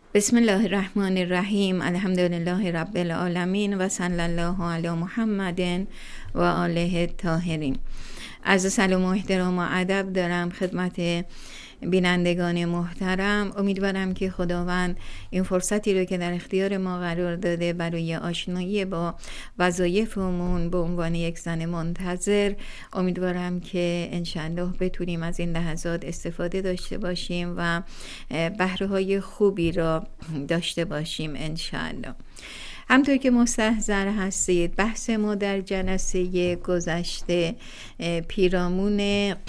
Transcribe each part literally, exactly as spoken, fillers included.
بسم الله الرحمن الرحیم. الحمدلله رب العالمین و صلی الله علی محمد و آله الطاهرین. عرض سلام و احترام و ادب دارم خدمت بینندگان محترم. امیدوارم که خداوند این فرصتی رو که در اختیار ما قرار داده برای آشنایی با وظایفمون به عنوان یک زن منتظر، امیدوارم که انشالله بتونیم از این لحظات استفاده داشته باشیم و بهره های خوبی را داشته باشیم انشالله. همطور که مستحضر هستید، بحث ما در جلسه گذشته پیرامون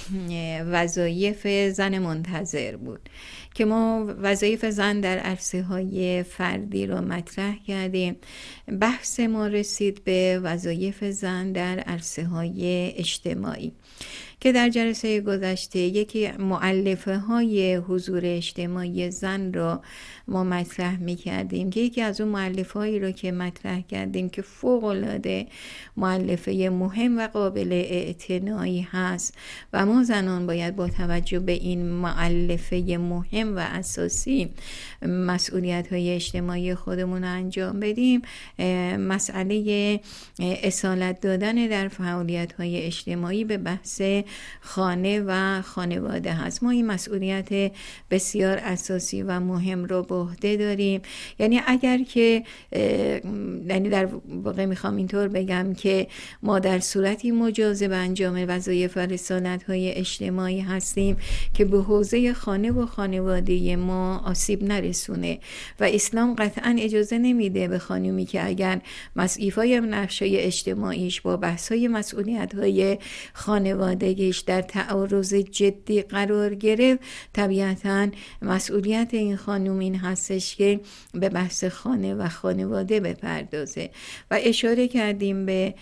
وظایف زن منتظر بود که ما وظایف زن در عرصه های فردی رو مطرح کردیم. بحث ما رسید به وظایف زن در عرصه های اجتماعی که در جلسه گذشته یکی مؤلفه های حضور اجتماعی زن را ما مطرح می کردیم که یکی از اون مؤلفه هایی رو که مطرح کردیم که فوق العاده مؤلفه مهم و قابل اعتنایی هست و ما زنان باید با توجه به این مؤلفه مهم و اساسی مسئولیت های اجتماعی خودمون رو انجام بدیم، مسئله اصالت دادن در فعالیت های اجتماعی به بحث خانه و خانواده هست. ما این مسئولیت بسیار اساسی و مهم رو به عهده داریم. یعنی اگر که یعنی در واقع میخوام اینطور بگم که ما در صورتی مجاز به انجام وظایف و رسالت‌های اجتماعی هستیم که به حوزه خانه و خانواده ما آسیب نرسونه و اسلام قطعا اجازه نمیده به خانومی که اگر مسئولیت‌های نقش‌های اجتماعیش با بحث‌های مسئولیت‌های خانوادگیش در تعارض جدی قرار گرفت، طبیعتاً مسئولیت این خانوم این هستش که به بحث خانه و خانواده بپردازه و اشاره کردیم به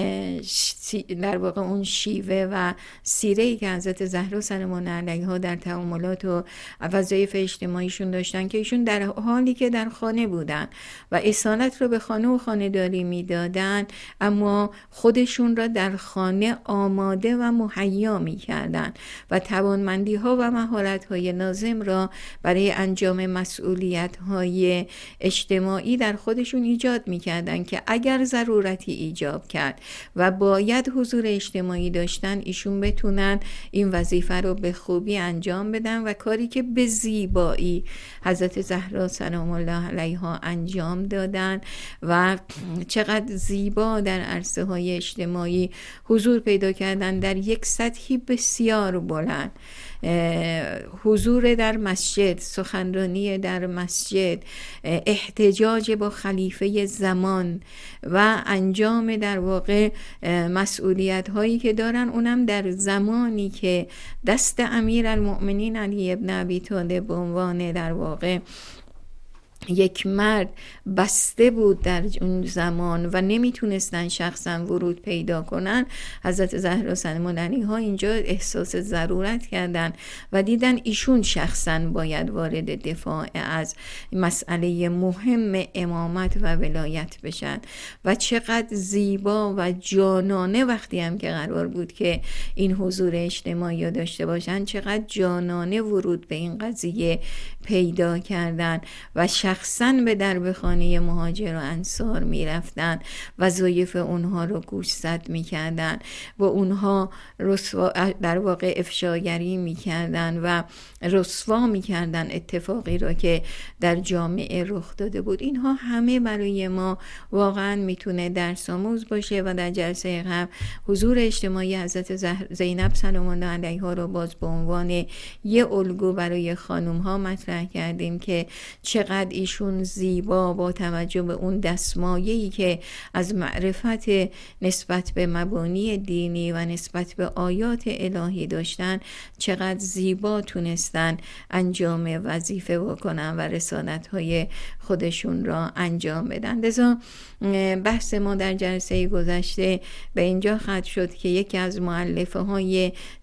در واقع اون شیوه و سیره‌ای که حضرت زهرا سلام علیها در تعاملات و وظایف اجتماعیشون داشتن که ایشون در حالی که در خانه بودن و اصالت رو به خانه و خانه‌داری میدادن، اما خودشون را در خانه آماده و مهیا میکردن و توانمندی ها و مهارت های لازم را برای انجام مسئولیت های اجتماعی در خودشون ایجاد میکردن که اگر ضرورتی ایجاب کرد و باید حضور اجتماعی داشتن، ایشون بتونن این وظیفه رو به خوبی انجام بدن و کاری که به زیبایی حضرت زهرا سلام الله علیها انجام دادن و چقدر زیبا در عرصه های اجتماعی حضور پیدا کردن در یک سطحی بسیار بلند. حضور در مسجد، سخنرانی در مسجد، احتجاج با خلیفه زمان و انجام در واقع مسئولیت هایی که دارن، اونم در زمانی که دست امیرالمؤمنین علی ابن ابی طالب به عنوان در واقع یک مرد بسته بود در اون زمان و نمیتونستن شخصا ورود پیدا کنن. حضرت زهرا سلام علیها اینجا احساس ضرورت کردن و دیدن ایشون شخصا باید وارد دفاع از مسئله مهم امامت و ولایت بشن و چقدر زیبا و جانانه وقتی هم که قرار بود که این حضور اجتماعی رو داشته باشن، چقدر جانانه ورود به این قضیه پیدا کردن و شخصاً به درب خانه مهاجر و انصار می رفتن، وظایف اونها رو گوشزد می کردن و اونها رسوا در واقع افشاگری می کردن و رسوا می کردن اتفاقی رو که در جامعه رخ داده بود. اینها همه برای ما واقعاً میتونه درس آموز باشه و در جلسه قبل حضور اجتماعی حضرت زینب سلام الله علیها رو باز به عنوان یه الگو برای خانم ها مطرح کردیم که چقدر ایشون زیبا با توجه به اون دستمایه‌ای که از معرفت نسبت به مبانی دینی و نسبت به آیات الهی داشتن، چقدر زیبا تونستن انجام وظیفه بکنن و رسالت‌های خودشون را انجام بدن. لذا بحث ما در جلسه گذشته به اینجا ختم شد که یکی از مؤلفه های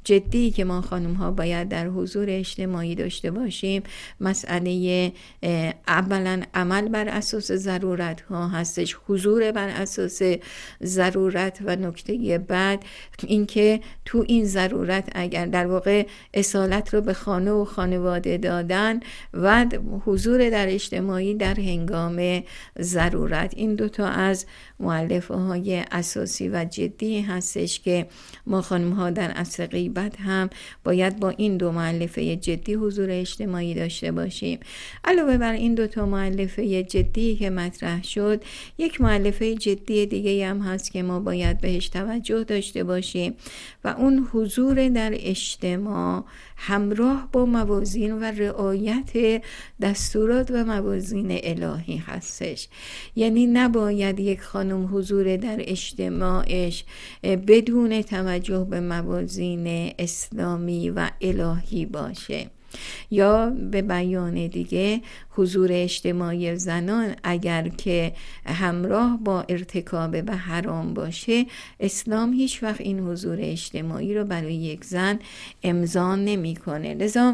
جدی که ما خانم ها باید در حضور اجتماعی داشته باشیم مسئله اولا عمل بر اساس ضرورت ها هستش، حضور بر اساس ضرورت، و نکته بعد اینکه تو این ضرورت اگر در واقع اصالت رو به خانه و خانواده دادن و حضور در اجتماعی در هنگام ضرورت، این دوتا از مؤلفه های اساسی و جدی هستش که ما خانم ها در عصر غیبت هم باید با این دو مؤلفه جدی حضور اجتماعی داشته باشیم. علاوه بر این دوتا مؤلفه جدی که مطرح شد، یک مؤلفه جدی دیگه هم هست که ما باید بهش توجه داشته باشیم و اون حضور در اجتماع همراه با موازین و رعایت دستورات و موازین الهی هستش. یعنی نباید یک خانم حضور در اجتماعش بدون توجه به موازین اسلامی و الهی باشه، یا به بیان دیگه حضور اجتماعی زنان اگر که همراه با ارتکاب به حرام باشه، اسلام هیچ وقت این حضور اجتماعی رو برای یک زن امضا نمی‌کنه. لذا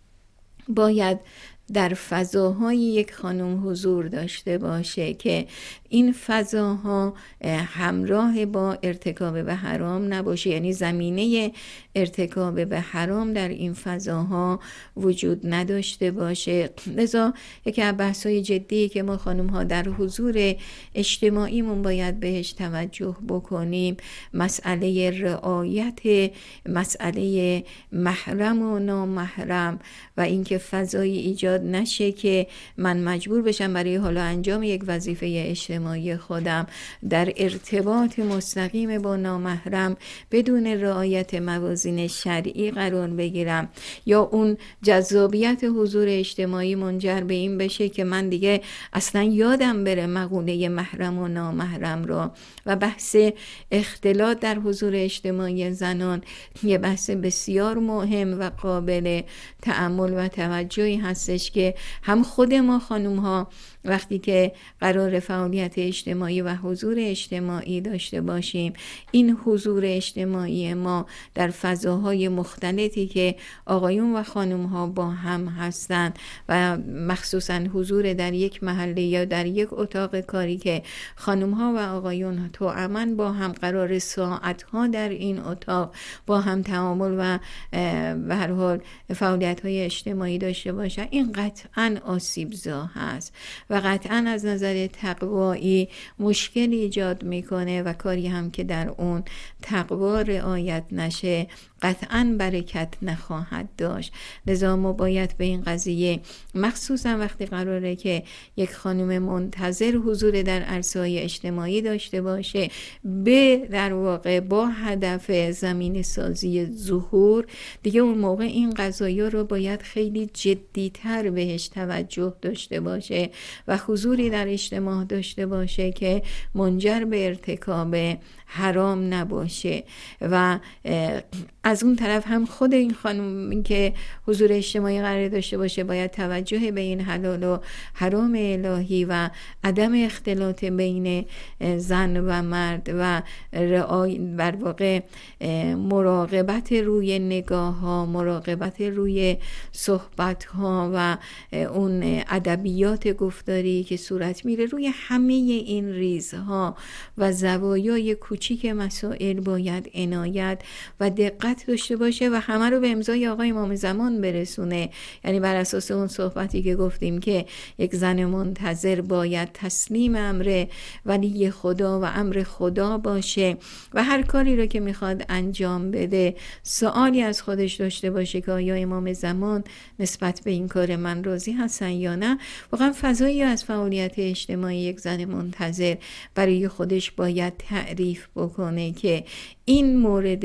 باید در فضاهای یک خانم حضور داشته باشه که این فضاها همراه با ارتکاب به حرام نباشه، یعنی زمینه ارتکاب به حرام در این فضاها وجود نداشته باشه. لذا یکی از بحث‌های جدی که ما خانم ها در حضور اجتماعیمون باید بهش توجه بکنیم مسئله رعایت مسئله محرم و نامحرم و اینکه فضایی ایجاد نشه که من مجبور بشم برای حالا انجام یک وظیفه اجتماعی خودم در ارتباط مستقیم با نامحرم بدون رعایت موازین شرعی قرار بگیرم، یا اون جذابیت حضور اجتماعی منجر به این بشه که من دیگه اصلا یادم بره مقوله محرم و نامحرم رو. و بحث اختلاط در حضور اجتماعی زنان یه بحث بسیار مهم و قابل تأمل و توجهی هستش که هم خود ما خانوم ها وقتی که قرار فعالیت اجتماعی و حضور اجتماعی داشته باشیم، این حضور اجتماعی ما در فضاهای مختلفی که آقایون و خانم ها با هم هستن و مخصوصا حضور در یک محله یا در یک اتاق کاری که خانم ها و آقایون توأماً با هم قرار ساعت ها در این اتاق با هم تعامل و به هر حال فعالیت های اجتماعی داشته باشن، این قطعاً آسیبزا هست و قطعاً از نظر تقوایی مشکل ایجاد میکنه و کاری هم که در اون تقوا رعایت نشه قطعاً برکت نخواهد داشت. لذا ما باید به این قضیه مخصوصا وقتی قراره که یک خانم منتظر حضور در عرصه‌های اجتماعی داشته باشه به در واقع با هدف زمین سازی ظهور، دیگه اون موقع این قضایا رو باید خیلی جدی‌تر بهش توجه داشته باشه و حضوری در اجتماع داشته باشه که منجر به ارتکاب حرام نباشه. و از اون طرف هم خود این خانم که حضور اجتماعی قرار داشته باشه باید توجه به این حلال و حرام الهی و عدم اختلاط بین زن و مرد و بر واقع مراقبت روی نگاه ها، مراقبت روی صحبت ها و اون ادبیات گفتاری که صورت میره روی همه این ریزها و زوایای کوچیک مسائل باید عنایت و دقت داشته باشه و همه رو به امضای آقای امام زمان برسونه. یعنی بر اساس اون صحبتی که گفتیم که یک زن منتظر باید تسلیم امر ولی خدا و امر خدا باشه و هر کاری رو که میخواد انجام بده سوالی از خودش داشته باشه که آیا امام زمان نسبت به این کار من راضی هستن یا نه. واقعا فضایی از فعالیت اجتماعی یک زن منتظر برای خودش باید تعریف بکنه که این مورد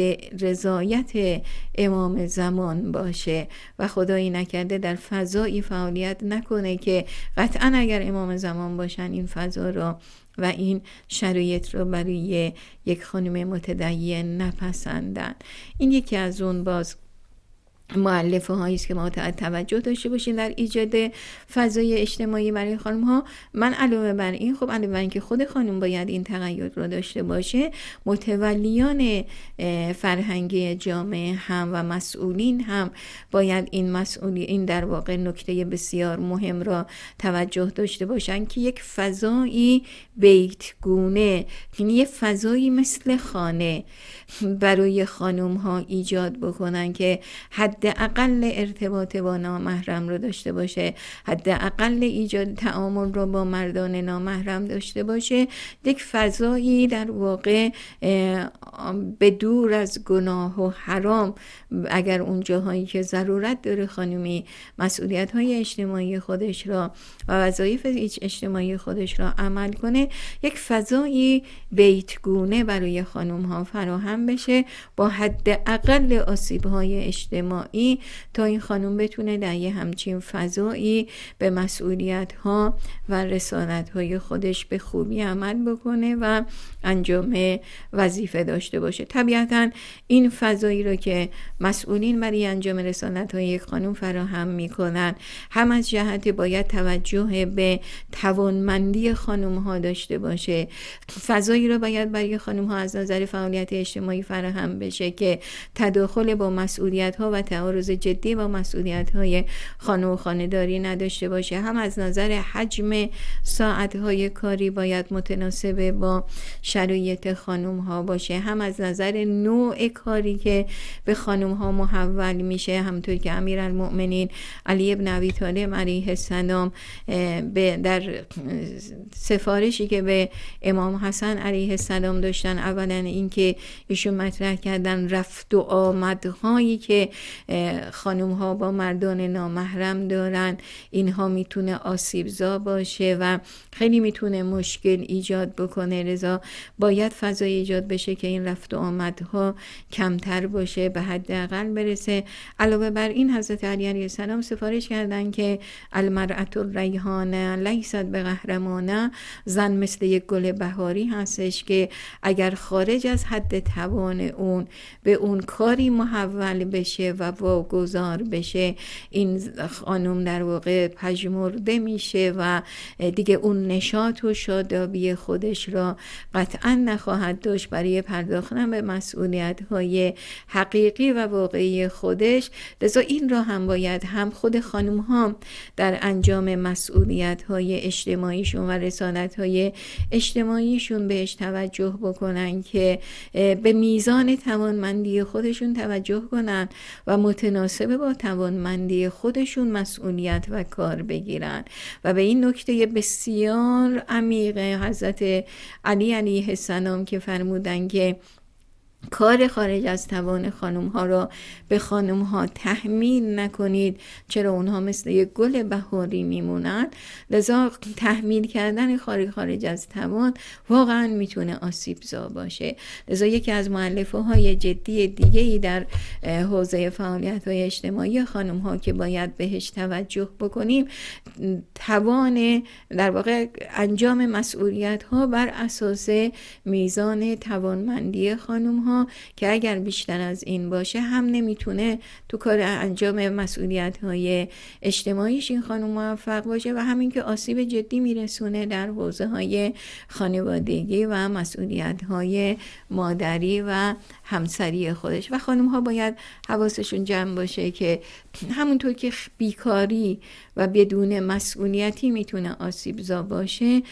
رضایت امام زمان باشه و خدایی نکرده در فضایی فعالیت نکنه که قطعا اگر امام زمان باشن این فضا رو و این شرایط رو برای یک خانم متدین نپسندن. این یکی از اون باز مؤلفه هایی است که ما توجه داشته باشیم در ایجاد فضای اجتماعی برای خانم ها. من علاوه بر این، خب علاوه بر این که خود خانم باید این تقید رو داشته باشه، متولیان فرهنگی جامعه هم و مسئولین هم باید این مسئولی این در واقع نکته بسیار مهم را توجه داشته باشن که یک فضایی بیتگونه، یعنی یک فضایی مثل خانه برای خانم ها ایجاد بکنن که حداقل ارتباط با نامحرم رو داشته باشه، حداقل ایجاد تعامل رو با مردان نامحرم داشته باشه، یک فضایی در واقع به دور از گناه و حرام، اگر اون جاهایی که ضرورت داره خانمی مسئولیت های اجتماعی خودش را و وظایف اجتماعی خودش را عمل کنه، یک فضایی بیتگونه برای خانم ها فراهم بشه با حداقل آسیب های اجتماعی، تا این خانم بتونه در یه همچین فضایی به مسئولیت ها و رسالت های خودش به خوبی عمل بکنه و انجام وظیفه داشته باشه. طبیعتا این فضایی رو که مسئولین برای انجام رسالت های یک خانم فراهم میکنن، هم از جهت باید توجه به توانمندی خانم ها داشته باشه، فضایی رو باید برای خانم ها از نظر فعالیت اجتماعی فراهم بشه که تداخل با مسئولیت ها و تعارض جدی با مسئولیت های خانه و خانه‌داری نداشته باشه، هم از نظر حجم ساعت های کاری باید متناسب با شرایط خانم ها باشه، هم از نظر نوع کاری که به خانم ها محول میشه، همونطور که امیرالمؤمنین علی ابن ابی طالب علیه السلام در سفارشی که به امام حسن علیه السلام داشتن، اولا اینکه ایشون مطرح کردن رفت و آمدهایی که خانم ها با مردان نامحرم دارن، اینها میتونه آسیبزا باشه و خیلی میتونه مشکل ایجاد بکنه، لذا باید فضای ایجاد بشه که این رفت و آمدها کمتر باشه، به حداقل برسه. علاوه بر این حضرت علی علیه السلام سفارش کردن که المرأة الریحانه لیست بقهرمانه، زن مثل یک گل بهاری هستش که اگر خارج از حد توان اون به اون کاری محول بشه و واگذار بشه، این خانم در واقع پژمرده میشه و دیگه اون نشاط و شادابی خودش را قطعا نخواهد داشت برای پرداختن به مسئولیت‌های حقیقی و واقعی خودش. لذا این را هم باید هم خود خانم ها در انجام مسئولیت‌های اجتماعیشون و رسالت‌های اجتماعیشون بهش توجه بکنن که به میزان توانمندی خودشون توجه کنن و متناسب با توانمندی خودشون مسئولیت و کار بگیرن و به این نکته بسیار عمیق حضرت علی علیه السلام که فرمودن که کار خارج از توان خانم ها را به خانم ها تحمیل نکنید، چرا اونها مثل یک گل بهاری میمونن. لذا تحمیل کردن خارج خارج از توان واقعا میتونه آسیبزا باشه. لذا یکی از مؤلفه های جدی دیگه‌ای در حوزه فعالیت های اجتماعی خانم ها که باید بهش توجه بکنیم، توان در واقع انجام مسئولیت ها بر اساس میزان توانمندی خانم ها، که اگر بیشتر از این باشه هم نمیتونه تو کار انجام مسئولیت های اجتماعیش این خانم موفق باشه و همین که آسیب جدی میرسونه در حوزه های خانوادگی و مسئولیت های مادری و همسری خودش. و خانم ها باید حواسشون جمع باشه که همونطور که بیکاری و بدون مسئولیتی میتونه آسیبزا باشه،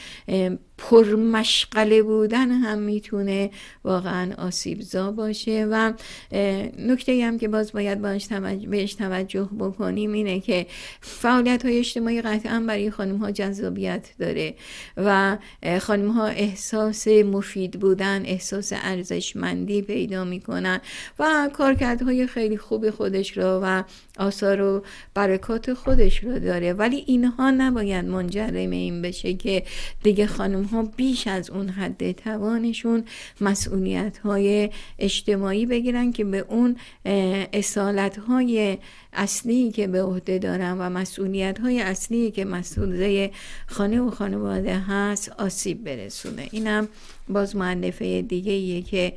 پرمشغله بودن هم میتونه واقعا آسیبزا باشه. و نکته هم که باز باید باش توجه بهش توجه بکنیم اینه که فعالیت های اجتماعی قطعا برای خانم ها جذابیت داره و خانم ها احساس مفید بودن، احساس ارزشمندی پیدا میکنن و کارکردهای خیلی خوب خودش رو و آثار و برکات خودش رو داره، ولی اینها نباید منجر به این بشه که دیگه خانم ها بیش از اون حد توانشون مسئولیت های اجتماعی بگیرن که به اون اصالت های اصلی که به عهده دارن و مسئولیت های اصلی که مسئولیت خانه و خانواده هست آسیب برسونه. اینم باز مؤلفه دیگه ایه که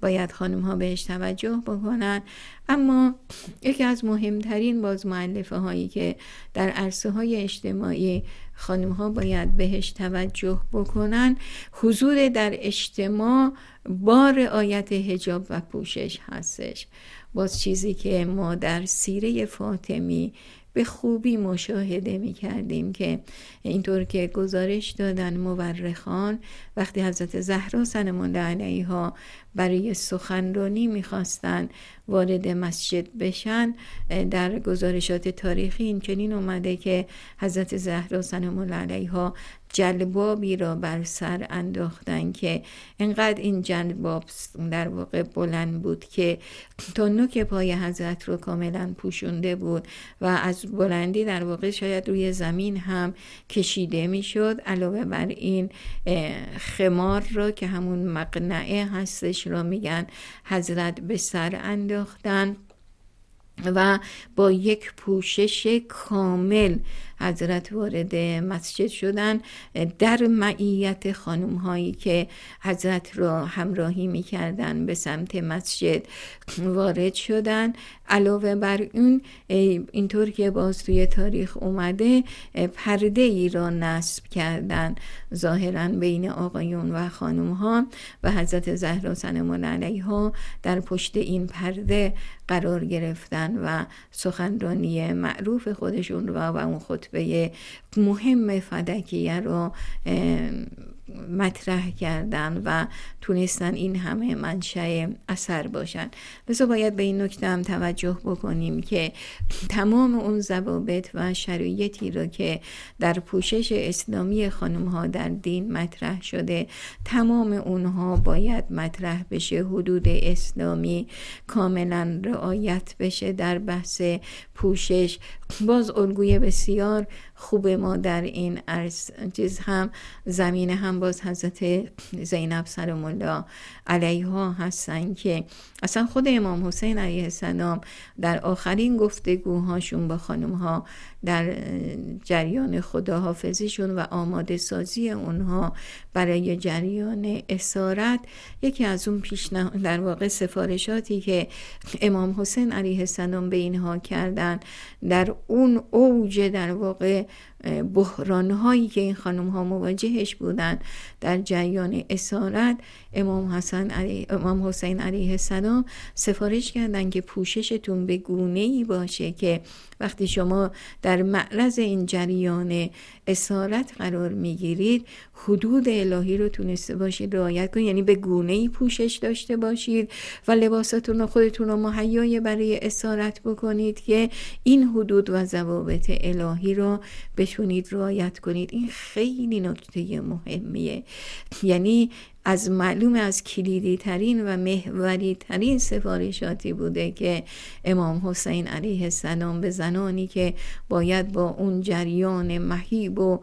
باید خانم ها بهش توجه بکنن. اما یکی از مهمترین باز مؤلفه هایی که در عرصه های اجتماعی خانم ها باید بهش توجه بکنن حضور در اجتماع با رعایت حجاب و پوشش هستش. باز چیزی که ما در سیره فاطمی به خوبی مشاهده می کردیم که اینطور که گزارش دادن مورخان وقتی حضرت زهرا سلام الله علیها برای سخنرانی میخواستن وارد مسجد بشن، در گزارشات تاریخی این چنین اومده که حضرت زهرا سلام الله علیها جلبابی را بر سر انداختن که انقدر این جلباب در واقع بلند بود که تا نوک پای حضرت رو کاملا پوشونده بود و از بلندی در واقع شاید روی زمین هم کشیده میشد. علاوه بر این خمار را که همون مقنعه هستش را میگن حضرت به سر انداختن و با یک پوشش کامل حضرت وارد مسجد شدن، در معیت خانم هایی که حضرت را همراهی می کردن به سمت مسجد وارد شدن. علاوه بر اون اینطور که باز توی تاریخ اومده پرده ای را نصب کردن ظاهرا بین آقایون و خانم ها و حضرت زهرا سلام الله علیها در پشت این پرده قرار گرفتن و سخنرانی معروف خودشون را و اون خطبه مهم فدکیه رو مطرح کردن و تونستن این همه منشأ اثر باشن. لذا باید به این نکته هم توجه بکنیم که تمام اون ضوابط و شرایطی رو که در پوشش اسلامی خانم ها در دین مطرح شده تمام اونها باید مطرح بشه، حدود اسلامی کاملا رعایت بشه در بحث پوشش. باز الگوی بسیار خوب ما در این عرض چیز هم زمینه هم باز حضرت زینب سلام الله علیها هستن که اصلا خود امام حسین علیه السلام در آخرین گفتگوهاشون با خانم ها در جریان خداحافظیشون و آماده سازی اونها برای جریان اسارت، یکی از اون پیشنهاد در واقع سفارشاتی که امام حسین علیه السلام به اینها کردن در اون اوج در واقع بحران هایی که این خانم ها مواجهش بودن در جریان اسارت، امام حسن علی امام حسین علیه السلام سفارش کردن که پوششتون به گونه‌ای باشه که وقتی شما در معرض این جریان اسارت قرار میگیرید حدود الهی رو تونسته باشید رعایت کنید، یعنی به گونه‌ای پوشش داشته باشید و لباساتون رو خودتون رو مهیا برای اسارت بکنید که این حدود و ضوابط الهی رو بتونید رعایت کنید. این خیلی نکته مهمیه، یعنی از معلوم از کلیدی ترین و محوری ترین سفارشاتی بوده که امام حسین علیه السلام به زنانی که باید با اون جریان مهیب و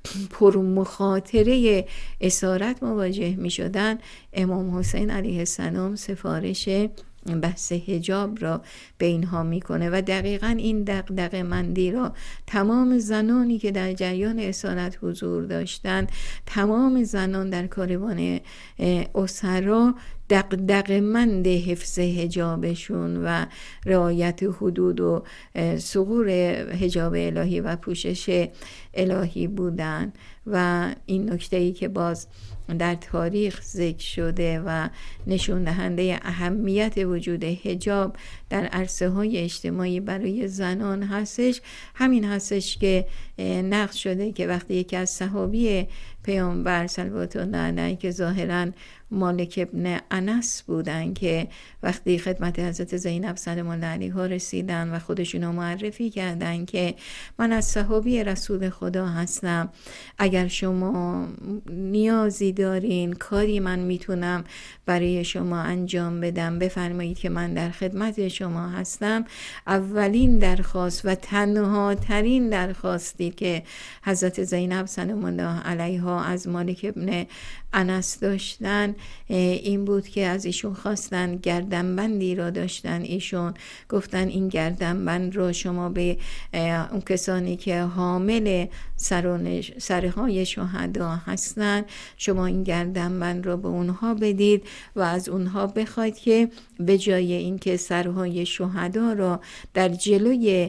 پرمخاطره اسارت مواجه می شدن، امام حسین علیه السلام سفارش بحث حجاب را به اینها میکنه و دقیقاً این دغدغه مندی را تمام زنانی که در جریان اسارت حضور داشتن، تمام زنان در کاروان اسرا دغدغه مند حفظ حجابشون و رعایت حدود و ثغور حجاب الهی و پوشش الهی بودن. و این نکته‌ای که باز در تاریخ ذکر شده و نشون دهنده اهمیت وجود حجاب در عرصه های اجتماعی برای زنان هستش، همین هستش که نقل شده که وقتی یکی از صحابی پیامبر صلوات الله علیه که ظاهراً مالک ابن انس بودن که وقتی خدمت حضرت زینب سلام الله علیها رسیدن و خودشونو معرفی کردن که من از صحابی رسول خدا هستم، اگر شما نیازی دارین کاری من میتونم برای شما انجام بدم بفرمایید که من در خدمت شما هستم. اولین درخواست و تنها ترین درخواستی که حضرت زینب سلام الله علیها ها از مالک ابن انس داشتن این بود که از ایشون خواستن گردنبندی را داشتن. ایشون گفتن این گردنبند رو شما به اون کسانی که حامل سرهای شهدا هستن شما این گردنبند رو به اونها بدید و از اونها بخواید که به جای اینکه سرهای شهدا را در جلوی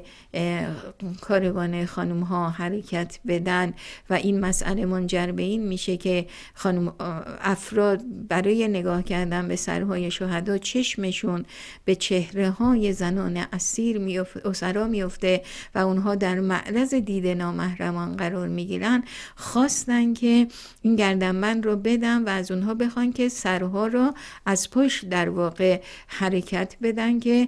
کاروان خانم ها حرکت بدن و این مسئله منجر به این میشه که خانم افراد برای نگاه کردن به سرهای شهدا چشمشون به چهره های زنان اسیر میفته، اسرا میفته و اونها در معرض دید نامحرمان قرار میگیرن، خواستن که این گردنبند رو بدن و از اونها بخوان که سرها رو از پشت در واقع حرکت بدن که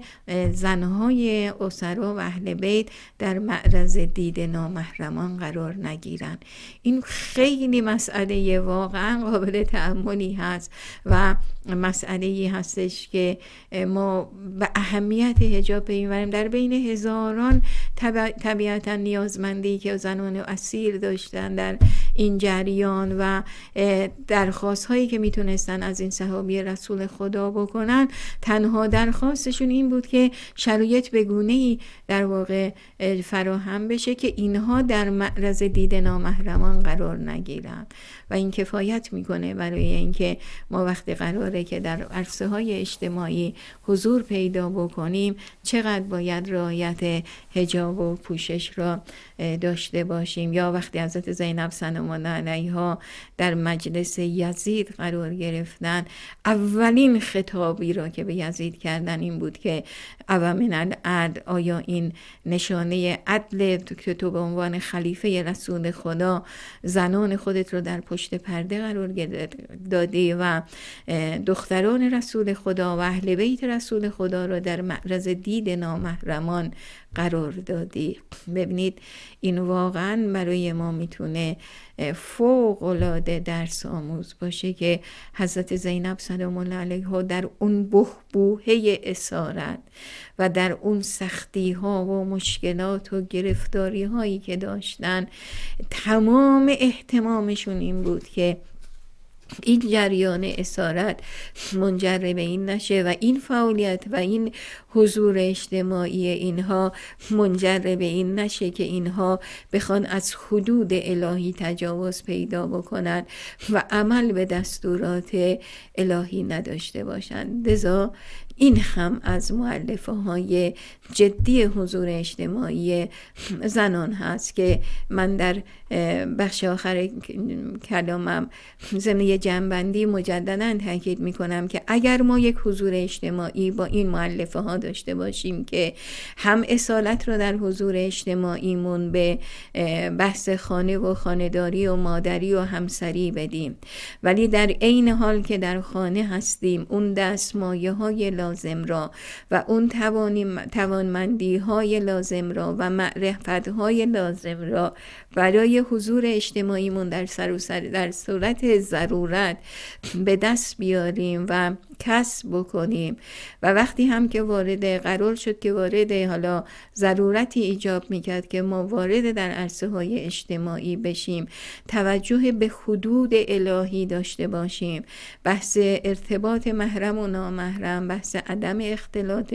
زنهای اسرا و اهل بیت در معرض دید نامحرمان قرار نگیرن. این خیلی مسئله واقعا قابل تأملی هست و مسئله‌ای هستش که ما به اهمیت حجاب پی می‌بریم. در بین هزاران طب... طبیعتا نیازمندی که زنان اسیر داشتن در این جریان و درخواست هایی که میتونستن از این صحابی رسول خدا بکنن، تنها درخواستشون این بود که شرایط به گونه‌ای در واقع فراهم بشه که اینها در معرض دید نامحرمان قرار نگیرن و این کفایت میکنه برای اینکه ما وقتی قراره که در عرصه های اجتماعی حضور پیدا بکنیم چقدر باید رعایت حجاب و پوشش را داشته باشیم. یا وقتی حضرت زینب سلام الله علیها در مجلس یزید قرار گرفتن، اولین خطابی را که به یزید کردن این بود که اوامن العدل، آیا این نشانه عدل که تو به عنوان خلیفه رسول خدا زنان خودت رو در پشت پرده قرار دادی و دختران رسول خدا و اهل بیت رسول خدا رو در معرض دید نامحرمان قرار دادی؟ ببینید این واقعا برای ما میتونه فوق العاده درس آموز باشه که حضرت زینب سلام الله علیها در اون بحبوحه اسارت و در اون سختی ها و مشکلات و گرفتاری هایی که داشتن، تمام احتمامشون این بود که این جریان اسارت منجر به این نشه و این فعالیت و این حضور اجتماعی اینها منجر به این نشه که اینها بخوان از حدود الهی تجاوز پیدا بکنن و عمل به دستورات الهی نداشته باشند. لذا این هم از مؤلفه های جدی حضور اجتماعی زنان هست که من در بخش آخر کلامم ضمن جنبندی مجددا تاکید میکنم که اگر ما یک حضور اجتماعی با این مؤلفه ها داشته باشیم که هم اصالت رو در حضور اجتماعیمون به بحث خانه و خانه‌داری و مادری و همسری بدیم، ولی در عین حال که در خانه هستیم اون دستمایه های لازم را و اون توانمندی های لازم را و معرفت های لازم را برای حضور اجتماعیمون در سر و سر در صورت ضرورت به دست بیاریم و کسب بکنیم. و وقتی هم که وارد قرار شد که وارد حالا ضرورتی ایجاب میکرد که ما وارد در عرصه های اجتماعی بشیم، توجه به حدود الهی داشته باشیم، بحث ارتباط محرم و نامحرم، بحث عدم اختلاط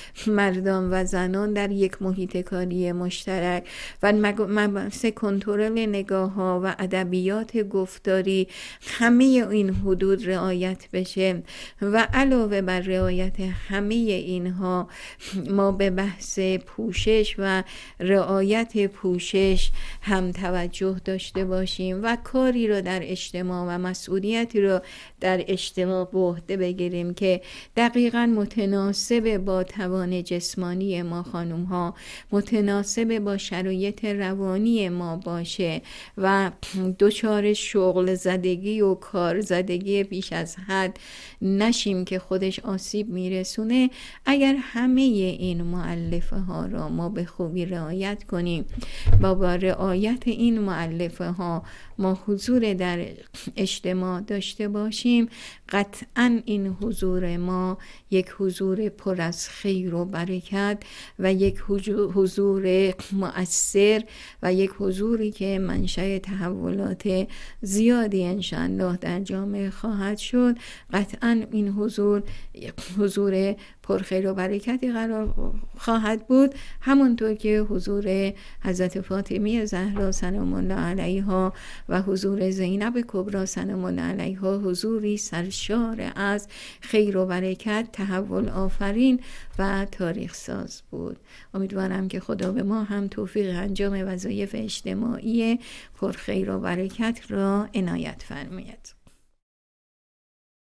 مردان و زنان در یک محیط کاری مشترک و بحث کنترل نگاه ها و ادبیات گفتاری، همه این حدود رعایت بشه و علاوه بر رعایت همه اینها ما به بحث پوشش و رعایت پوشش هم توجه داشته باشیم و کاری رو در اجتماع و مسئولیتی رو در اجتماع به عهده بگیریم که دقیقاً متناسب با توان جسمانی ما خانم ها، متناسب با شرایط روانی ما باشه و دچار شغل زدگی و کار زدگی بیش از حد نشیم نشیم که خودش آسیب میرسونه. اگر همه این مؤلفه ها را ما به خوبی رعایت کنیم و با رعایت این مؤلفه ها ما حضور در اجتماع داشته باشیم، قطعا این حضور ما یک حضور پر از خیر و برکت و یک حضور مؤثر و یک حضوری که منشأ تحولات زیادی انشاءالله در جامعه خواهد شد. قطعا این حضور حضور پرخیر و برکتی قرار خواهد بود، همونطور که حضور حضرت فاطمه زهرا سلام الله علیها و حضور زینب کبری سلام الله علیها حضوری سرشار از خیر و برکت، تحول آفرین و تاریخ ساز بود. امیدوارم که خدا به ما هم توفیق انجام وظایف اجتماعی پرخیر و برکت را عنایت فرماید.